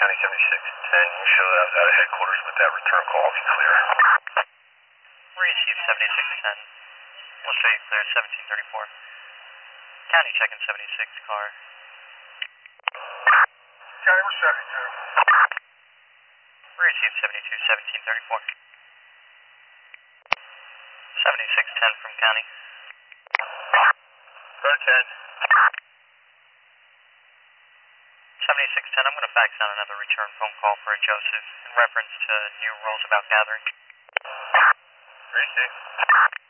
County 7610, you showed I was out of headquarters with that return call. I'll be clear. Receive 7610. We'll show you clear 1734. County checking 76 car. County, we're 72. Receive 72 1734. 7610 from County. Go 10. 7610, I'm going to fax out another return phone call for a Joseph in reference to new rules about gathering. Receive.